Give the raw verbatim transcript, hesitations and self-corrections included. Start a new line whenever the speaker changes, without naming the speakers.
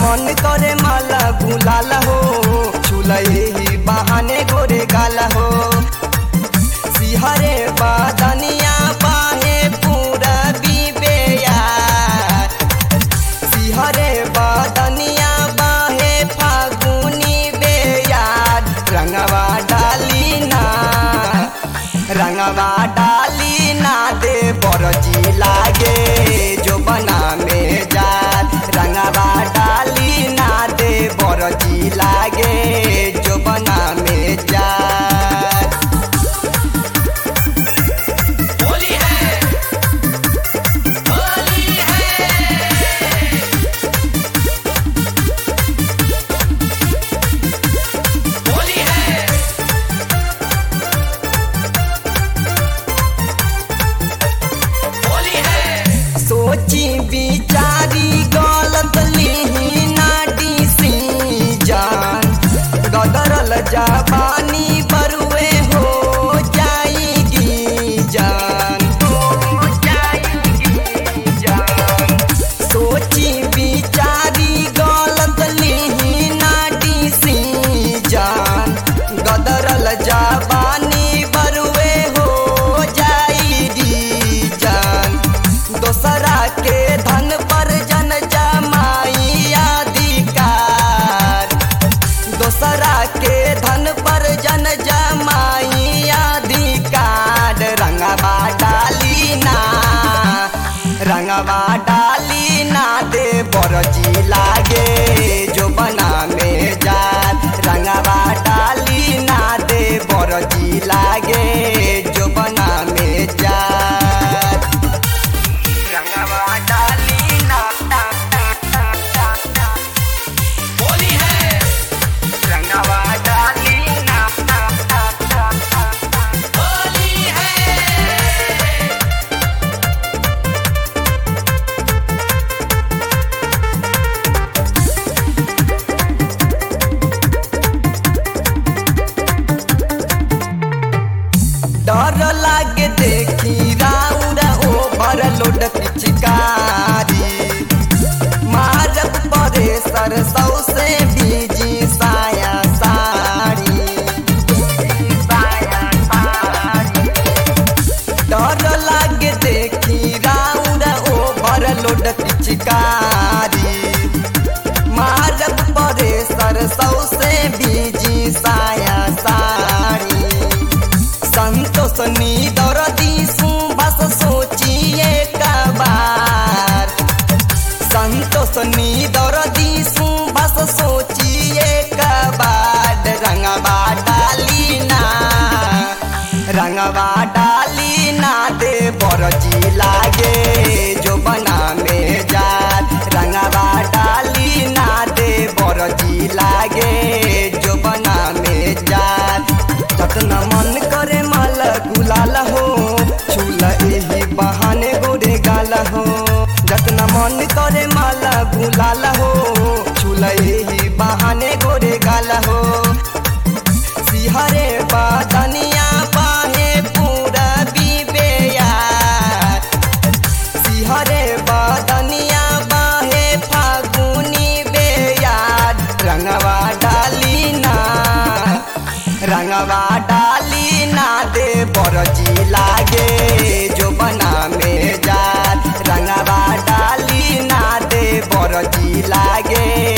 मन करे माला गुलाल हो, छुलई ही बहाने गोरे गाल हो। सिहरे बादनिया बाहे पूरा बीबेया, सिहरे बादनिया बाहे फागुनी बेया। रंगवा डाली ना, रंगवा डाली ना दे बरजी लागे जो बना में जात। रंगवा डाली ना दे बरजी लागे जो बना में जात।
होली है, होली है, होली है, होली है।
सोची बिचारी गलत ली नाटी सी जान, गदरल जवानी बरुए हो जाएगी जान, हो जाएगी जान। सोची बिचारी गलत ली नाटी सी जान, गदरल जवानी बरुए हो जाएगी जान। दोसरा के धन पर जन जमाई अधिकार, दोसरा के धन पर जन जमाई अधिकार। रंगवा डाली ना, रंगवा डाली ना दे बरजी लागे जो बना में जात। रंगवा डाली ना दे बरजी लागे जो बना में जात। रंगवा डाली ना,
होली है,
रंगवा डाली ना,
होली है।
डर लागे देखी राउरा ओवर लोड पिचकारी। मारत परे सरसौ से बीजी साया साड़ी, साया साड़ी। डर लागे देखी राउरा ओवर लोड पिचकारी। मारत परे सरसौ से बीजी साया साड़ी। संतोष नी दौरदी सु बस सोचिए कबार, संतोष नी दौरदी सु बस सोचिए कबार। रंगवा डाली ना, रंगवा डाली ना दे बरजी लागे जो बना में जात। रंगवा डाली ना दे बरजी लागे जो बना में जात। जतना मन करे माला गुलाल हो, छूल एही बहाने गोरे गाल हो। जतना मन करे माला गुलाल हो, छूल एही बहाने गोरे गाल हो। सिहरे बादनिया बाहे पूरा बीबेया, सिहरे बादनिया बाहे फागुनी बेया। रंगवा डाली ना, रंगवा डाली ना दे बरजी लागे जो बना में जात। रंगवा डाली ना दे बरजी लागे